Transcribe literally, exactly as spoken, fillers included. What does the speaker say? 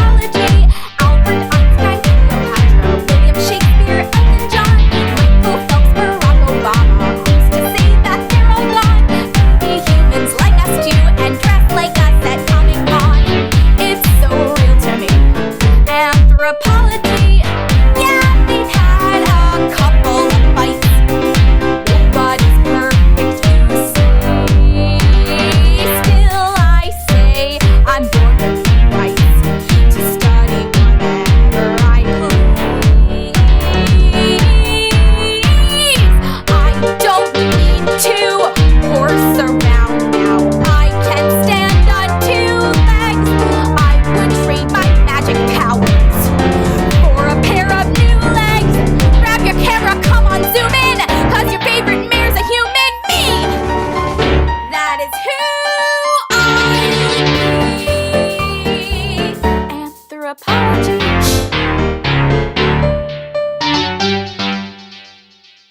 anthropology. Albert Einstein, Cleopatra, William Shakespeare, Elton John, Michael Phelps, Barack Obama. Who's to say that they're all gone? Be humans like us too and dress like us at Comic Con. It's so real to me. Anthropology. Yeah, they've had a couple of fights. Nobody's perfect, you say. Still, I say I'm born with the rights to study whatever I please. I don't need to horse around now. I can stand on two legs. I would trade my magic powers for a pair of new legs. Grab your camera, come on, zoom in, cause your favorite mayor's a human. Me! That is who I would be. Anthropology.